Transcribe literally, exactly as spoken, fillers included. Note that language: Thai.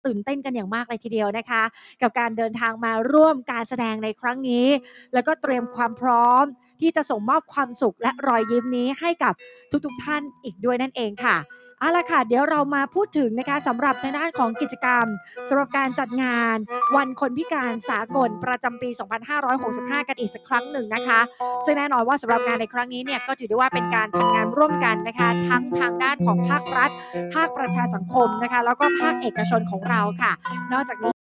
ตื่นเต้นกันอย่างมากเลยทีเดียวนะคะกับการเดินทางมาร่วมการแสดงในครั้งนี้แล้วก็เตรียมความพร้อมที่จะส่งมอบความสุขและรอยยิ้มนี้ให้กับทุกๆท่านอีกด้วยนั่นเองค่ะเอาล่ะค่ะเดี๋ยวเรามาพูดถึงนะคะสำหรับทางด้านของกิจกรรมสำหรับการจัดงานวันคนพิการสากลประจำปี สองพันห้าร้อยหกสิบห้า กันอีกสักครั้งหนึ่งนะคะซึ่งแน่นอนว่าสำหรับงานในครั้งนี้เนี่ยก็ถือได้ว่าเป็นการทำงานร่วมกันนะคะทั้งทางด้านของภาครัฐภาคประชาสังคมนะคะแล้วก็ภาคเอกชนของเราค่ะนอกจากนี้